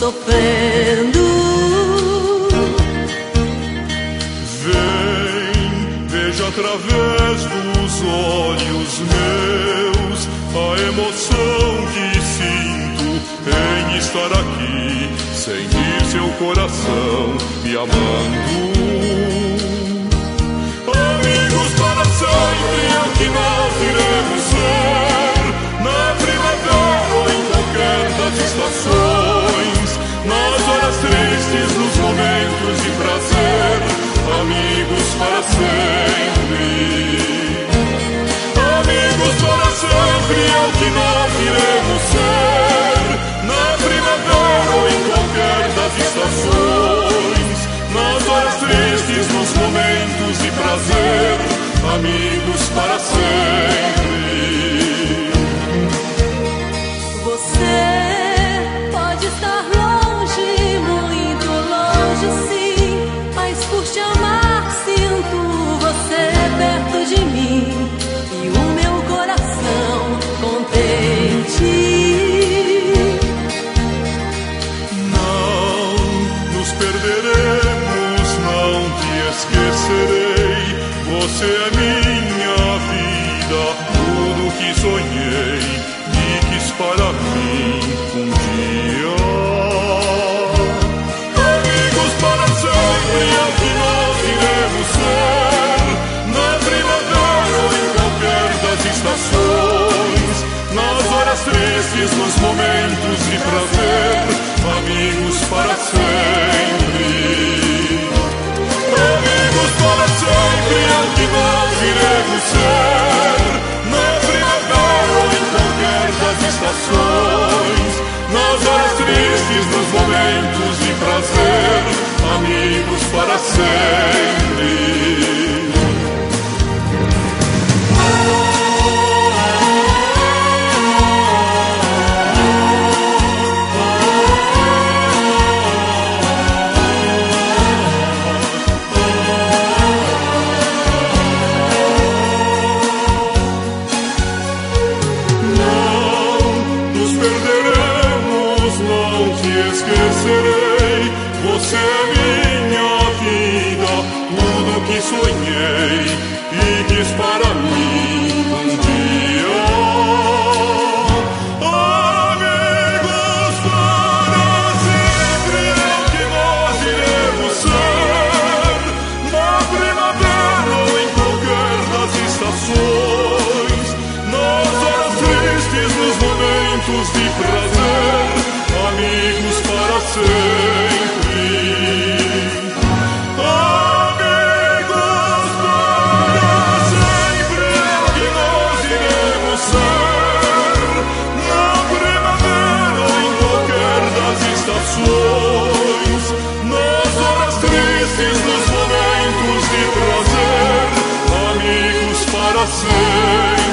sofrendo. Vem, veja através dos olhos meus a emoção que sinto em estar aqui, sentir seu coração me amando. Amigos para sempre é o que nós iremos ser, na primavera ou em qualquer das estações, nas horas tristes, nos momentos de prazer, amigos para sempre. Amigos para sempre é o que nós iremos ser, na primavera ou em qualquer das estações, nas horas tristes, nos momentos de prazer, amigos para sempre. Você pode estar longe, muito longe, sim, mas por te amar sinto você perto de mim e o meu coração contente. Não nos perderemos, não te esquecerei. Você é minha vida, tudo que sonhei e quis para mim um dia. Amigos para sempre é o que nós iremos ser, na primavera ou em qualquer das estações, nas horas tristes, nos momentos de prazer, amigos para sempre. Amigos para sempre é o que nós iremos ser, na primavera ou em qualquer das estações, nas horas tristes, nos momentos de prazer, amigos para sempre. Esquecerei, você é minha vida, tudo que sonhei e quis para mim um dia. Amigos para sempre é o que nós iremos ser, na primavera ou em qualquer das estações, nas horas tristes, nos momentos de prazer, amigos para sempre. Amigos para sempre é o que nós iremos ser, na primavera ou em qualquer das estações, nas horas tristes, nos momentos de prazer, amigos para sempre.